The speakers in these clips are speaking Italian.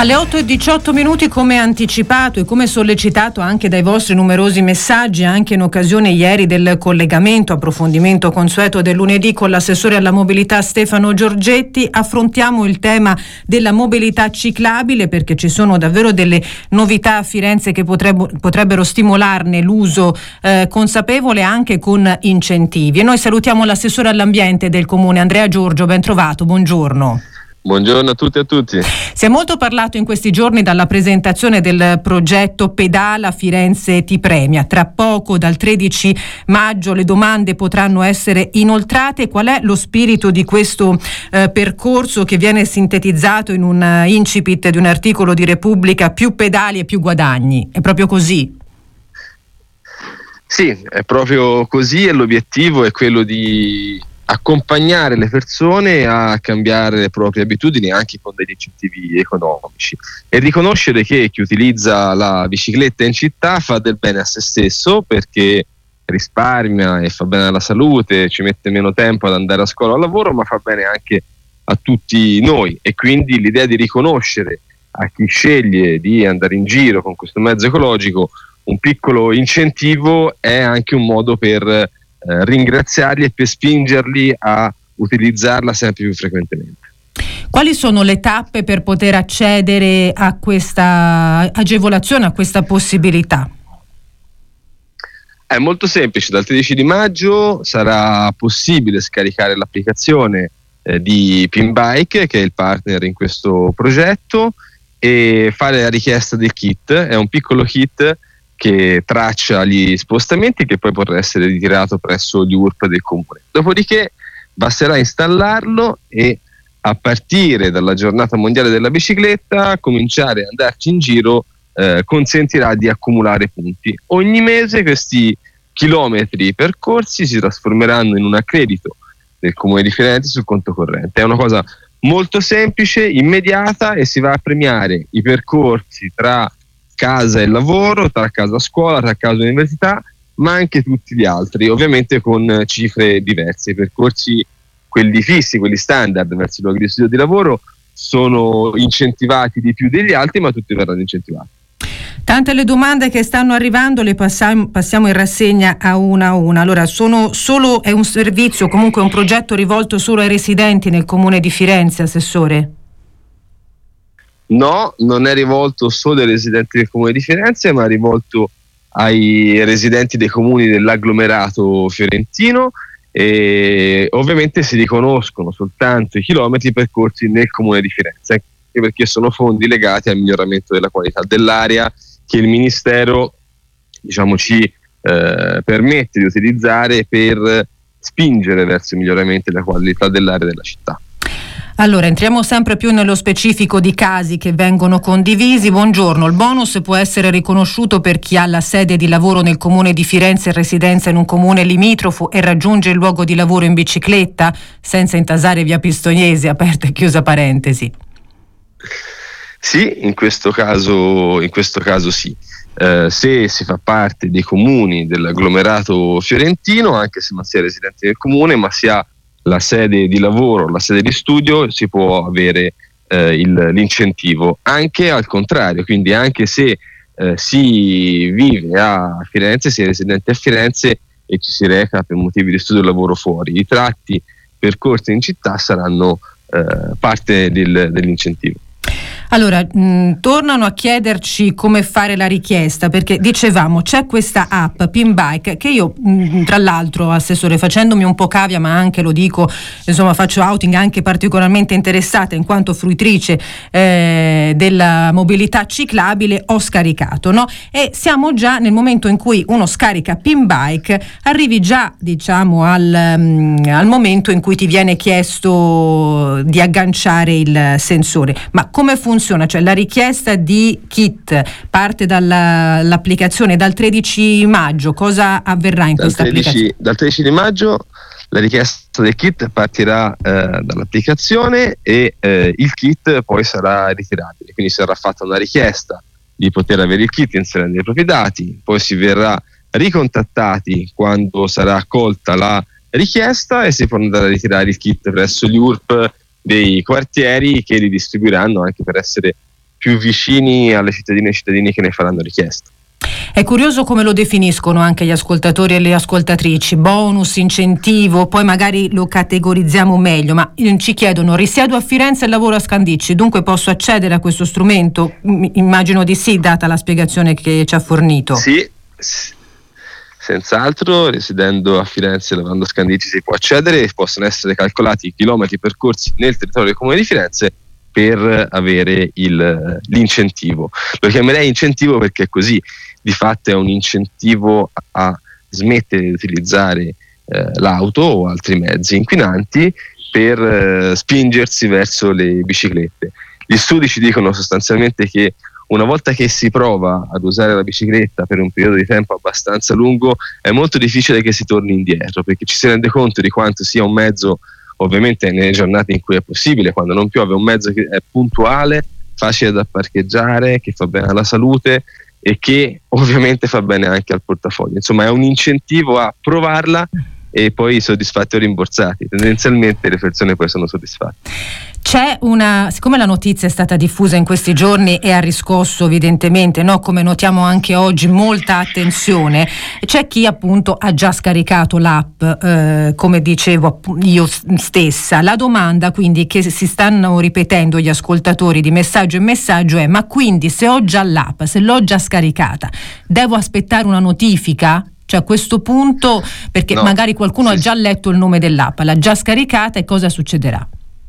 Alle 8:18, come anticipato e come sollecitato anche dai vostri numerosi messaggi, anche in occasione ieri del collegamento, approfondimento consueto del lunedì con l'assessore alla mobilità Stefano Giorgetti, affrontiamo il tema della mobilità ciclabile, perché ci sono davvero delle novità a Firenze che potrebbero stimolarne l'uso consapevole anche con incentivi. E noi salutiamo l'assessore all'ambiente del comune, Andrea Giorgio, ben trovato, buongiorno. Buongiorno a tutti e a tutti. Si è molto parlato in questi giorni dalla presentazione del progetto Pedala Firenze ti premia. Tra poco, dal 13 maggio, le domande potranno essere inoltrate. Qual è lo spirito di questo percorso che viene sintetizzato in un incipit di un articolo di Repubblica: più pedali e più guadagni? È proprio così? Sì, è proprio così, e l'obiettivo è quello di accompagnare le persone a cambiare le proprie abitudini anche con degli incentivi economici, e riconoscere che chi utilizza la bicicletta in città fa del bene a se stesso, perché risparmia e fa bene alla salute, ci mette meno tempo ad andare a scuola o al lavoro, ma fa bene anche a tutti noi. E quindi l'idea di riconoscere a chi sceglie di andare in giro con questo mezzo ecologico un piccolo incentivo è anche un modo per ringraziarli e per spingerli a utilizzarla sempre più frequentemente. Quali sono le tappe per poter accedere a questa agevolazione, a questa possibilità? È molto semplice: dal 13 di maggio sarà possibile scaricare l'applicazione di Pinbike, che è il partner in questo progetto, e fare la richiesta del kit. È un piccolo kit che traccia gli spostamenti, che poi potrà essere ritirato presso gli URP del comune. Dopodiché basterà installarlo e, a partire dalla giornata mondiale della bicicletta, cominciare ad andarci in giro consentirà di accumulare punti. Ogni mese questi chilometri percorsi si trasformeranno in un accredito del comune di Firenze sul conto corrente. È una cosa molto semplice, immediata, e si va a premiare i percorsi tra casa e lavoro, tra casa e scuola, tra casa e università, ma anche tutti gli altri, ovviamente con cifre diverse. I percorsi, quelli fissi, quelli standard verso i luoghi di studio e di lavoro, sono incentivati di più degli altri, ma tutti verranno incentivati. Tante le domande che stanno arrivando, le passiamo in rassegna a una. Allora, è un servizio, comunque un progetto rivolto solo ai residenti nel comune di Firenze, assessore? No, non è rivolto solo ai residenti del comune di Firenze, ma è rivolto ai residenti dei comuni dell'agglomerato fiorentino, e ovviamente si riconoscono soltanto i chilometri percorsi nel comune di Firenze, anche perché sono fondi legati al miglioramento della qualità dell'aria che il Ministero, ci permette di utilizzare per spingere verso il miglioramento della qualità dell'aria della città. Allora, entriamo sempre più nello specifico di casi che vengono condivisi. Buongiorno, il bonus può essere riconosciuto per chi ha la sede di lavoro nel comune di Firenze e residenza in un comune limitrofo e raggiunge il luogo di lavoro in bicicletta, senza intasare via Pistoiese, aperta e chiusa parentesi. Sì, in questo caso sì. Se si fa parte dei comuni dell'agglomerato fiorentino, anche se non si è residenti del comune, ma si ha la sede di lavoro, la sede di studio, si può avere l'incentivo. Anche al contrario, quindi anche se si vive a Firenze, si è residenti a Firenze e ci si reca per motivi di studio e lavoro fuori, i tratti percorsi in città saranno parte dell'incentivo. Allora, tornano a chiederci come fare la richiesta, perché dicevamo c'è questa app Pinbike che io, tra l'altro, assessore, facendomi un po' cavia, ma anche lo dico, faccio outing anche particolarmente interessata in quanto fruitrice della mobilità ciclabile, ho scaricato, no? E siamo già nel momento in cui uno scarica Pinbike, arrivi già al momento in cui ti viene chiesto di agganciare il sensore. Ma come funziona? Cioè, la richiesta di kit parte dall'applicazione dal 13 maggio, cosa avverrà in questa applicazione? Dal 13 di maggio la richiesta del kit partirà dall'applicazione e il kit poi sarà ritirabile, quindi sarà fatta una richiesta di poter avere il kit inserendo i propri dati, poi si verrà ricontattati quando sarà accolta la richiesta e si può andare a ritirare il kit presso gli URP dei quartieri, che li distribuiranno anche per essere più vicini alle cittadine e ai cittadini che ne faranno richiesta. È curioso come lo definiscono anche gli ascoltatori e le ascoltatrici: bonus, incentivo, poi magari lo categorizziamo meglio, ma ci chiedono: risiedo a Firenze e lavoro a Scandicci, dunque posso accedere a questo strumento? Immagino di sì, data la spiegazione che ci ha fornito. Sì, senz'altro, residendo a Firenze e lavorando a Scandicci si può accedere e possono essere calcolati i chilometri percorsi nel territorio del Comune di Firenze per avere l'incentivo. Lo chiamerei incentivo perché così di fatto è un incentivo a smettere di utilizzare l'auto o altri mezzi inquinanti per spingersi verso le biciclette. Gli studi ci dicono sostanzialmente che una volta che si prova ad usare la bicicletta per un periodo di tempo abbastanza lungo è molto difficile che si torni indietro, perché ci si rende conto di quanto sia un mezzo, ovviamente nelle giornate in cui è possibile, quando non piove, un mezzo che è puntuale, facile da parcheggiare, che fa bene alla salute e che ovviamente fa bene anche al portafoglio. Insomma, è un incentivo a provarla e poi soddisfatti o rimborsati. Tendenzialmente le persone poi sono soddisfatte. Siccome la notizia è stata diffusa in questi giorni e ha riscosso evidentemente, no, come notiamo anche oggi, molta attenzione, c'è chi appunto ha già scaricato l'app, come dicevo io stessa. La domanda quindi che si stanno ripetendo gli ascoltatori di messaggio in messaggio è: ma quindi se ho già l'app, se l'ho già scaricata, devo aspettare una notifica? Cioè a questo punto, perché magari qualcuno ha già letto il nome dell'app, l'ha già scaricata, e cosa succederà?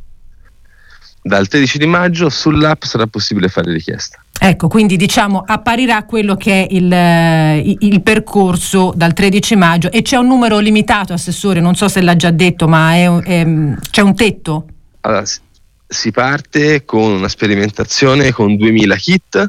Dal 13 di maggio sull'app sarà possibile fare richiesta. Ecco, quindi diciamo apparirà quello che è il percorso dal 13 maggio e c'è un numero limitato, Assessore, non so se l'ha già detto, ma c'è un tetto? Allora, si parte con una sperimentazione con 2000 kit,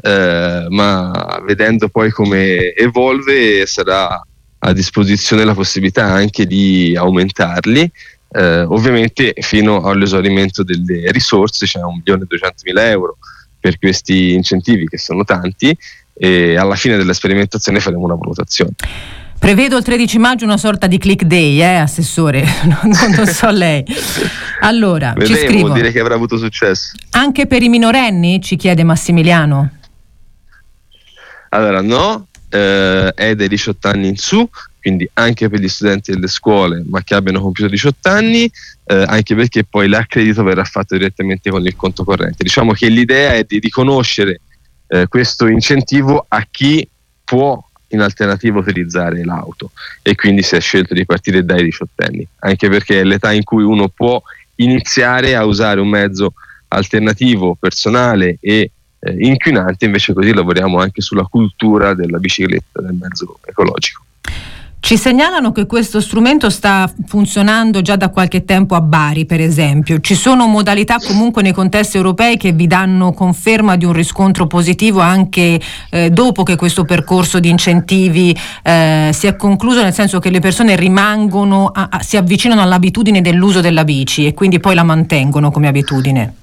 ma vedendo poi come evolve sarà a disposizione la possibilità anche di aumentarli. Ovviamente fino all'esaurimento delle risorse, c'è 1.200.000 euro per questi incentivi che sono tanti, e alla fine della sperimentazione faremo una valutazione. Prevedo il 13 maggio una sorta di click day, Assessore, non so lei. Allora, vedremo, ci scrivono: dire che avrà avuto successo. Anche per i minorenni, ci chiede Massimiliano. Allora no, è dai 18 anni in su, quindi anche per gli studenti delle scuole ma che abbiano compiuto 18 anni, anche perché poi l'accredito verrà fatto direttamente con il conto corrente. Diciamo che l'idea è di riconoscere questo incentivo a chi può in alternativa utilizzare l'auto, e quindi si è scelto di partire dai 18 anni, anche perché è l'età in cui uno può iniziare a usare un mezzo alternativo, personale e inquinante. Invece così lavoriamo anche sulla cultura della bicicletta, del mezzo ecologico. Ci segnalano che questo strumento sta funzionando già da qualche tempo a Bari, per esempio. Ci sono modalità comunque nei contesti europei che vi danno conferma di un riscontro positivo anche dopo che questo percorso di incentivi si è concluso, nel senso che le persone rimangono, si avvicinano all'abitudine dell'uso della bici e quindi poi la mantengono come abitudine?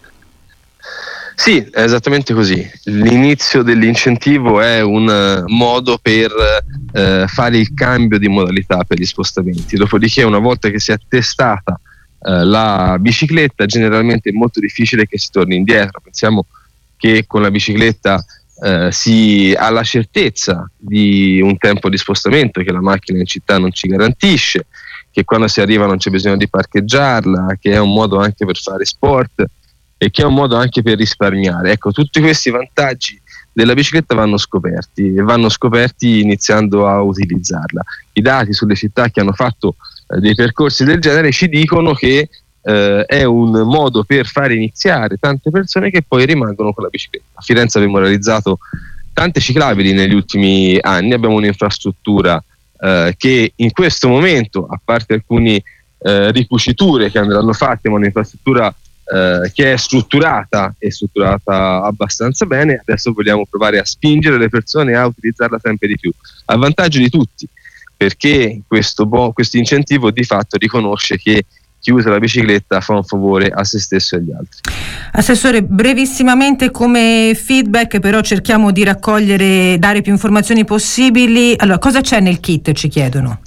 Sì, è esattamente così. L'inizio dell'incentivo è un modo per fare il cambio di modalità per gli spostamenti. Dopodiché, una volta che si è testata la bicicletta, generalmente è molto difficile che si torni indietro. Pensiamo che con la bicicletta si ha la certezza di un tempo di spostamento che la macchina in città non ci garantisce, che quando si arriva non c'è bisogno di parcheggiarla, che è un modo anche per fare sport e che è un modo anche per risparmiare. Ecco, tutti questi vantaggi della bicicletta vanno scoperti iniziando a utilizzarla. I dati sulle città che hanno fatto dei percorsi del genere ci dicono che è un modo per fare iniziare tante persone che poi rimangono con la bicicletta. A Firenze abbiamo realizzato tante ciclabili negli ultimi anni, abbiamo un'infrastruttura che in questo momento, a parte alcune ricuciture che andranno fatte, ma un'infrastruttura che è strutturata abbastanza bene. Adesso vogliamo provare a spingere le persone a utilizzarla sempre di più, a vantaggio di tutti, perché questo incentivo di fatto riconosce che chi usa la bicicletta fa un favore a se stesso e agli altri. Assessore, brevissimamente come feedback, però cerchiamo di raccogliere, dare più informazioni possibili. Allora, cosa c'è nel kit, ci chiedono?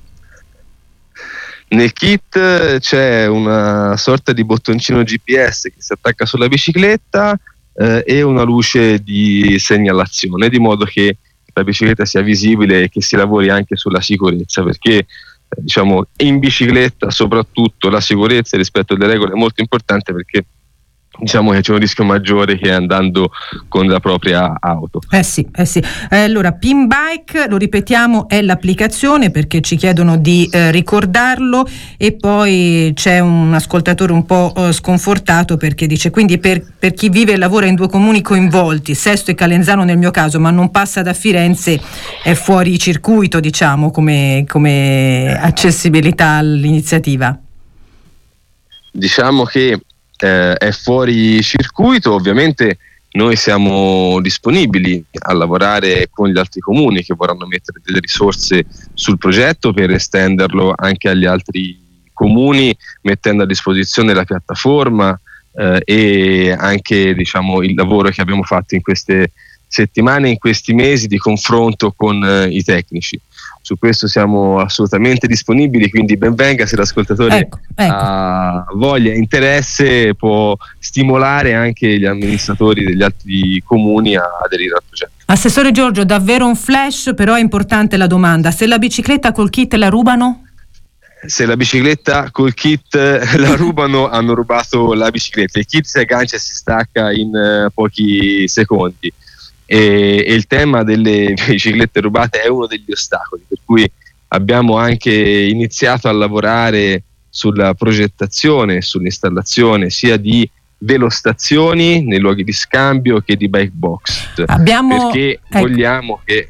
Nel kit c'è una sorta di bottoncino GPS che si attacca sulla bicicletta, e una luce di segnalazione, di modo che la bicicletta sia visibile e che si lavori anche sulla sicurezza, perché diciamo in bicicletta soprattutto la sicurezza rispetto alle regole è molto importante, perché diciamo che c'è un rischio maggiore che andando con la propria auto. Sì. Allora, Pinbike, lo ripetiamo, è l'applicazione, perché ci chiedono di ricordarlo, e poi c'è un ascoltatore un po' sconfortato, perché dice: quindi per chi vive e lavora in 2 comuni coinvolti, Sesto e Calenzano nel mio caso, ma non passa da Firenze, è fuori circuito, diciamo, come accessibilità all'iniziativa. Diciamo che è fuori circuito. Ovviamente noi siamo disponibili a lavorare con gli altri comuni che vorranno mettere delle risorse sul progetto per estenderlo anche agli altri comuni, mettendo a disposizione la piattaforma e anche diciamo il lavoro che abbiamo fatto in queste settimane, in questi mesi di confronto con i tecnici. Su questo siamo assolutamente disponibili, quindi ben venga se l'ascoltatore ecco. ha voglia e interesse, può stimolare anche gli amministratori degli altri comuni a aderire al progetto. Assessore Giorgio, davvero un flash, però è importante la domanda: se la bicicletta col kit la rubano? Se la bicicletta col kit la rubano, hanno rubato la bicicletta. Il kit si aggancia e si stacca in pochi secondi. E il tema delle biciclette rubate è uno degli ostacoli, per cui abbiamo anche iniziato a lavorare sulla progettazione e sull'installazione sia di velostazioni nei luoghi di scambio che di bike box, perché vogliamo che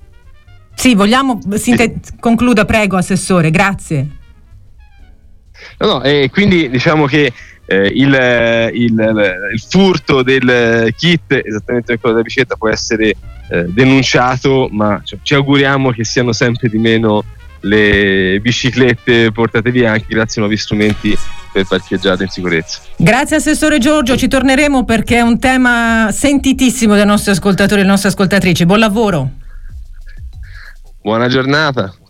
concluda, prego, Assessore, grazie. E quindi diciamo che il furto del kit, esattamente come quello della bicicletta, può essere denunciato, ma ci auguriamo che siano sempre di meno le biciclette portate via, anche grazie ai nuovi strumenti per parcheggiare in sicurezza. Grazie Assessore Giorgio, ci torneremo perché è un tema sentitissimo dai nostri ascoltatori e le nostre ascoltatrici. Buon lavoro. Buona giornata.